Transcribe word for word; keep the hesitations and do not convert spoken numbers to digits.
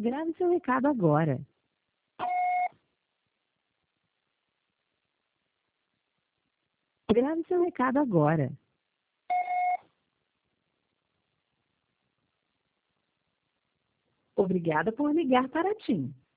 Grave seu recado agora. Grave seu recado agora. Obrigada por ligar para a TIM.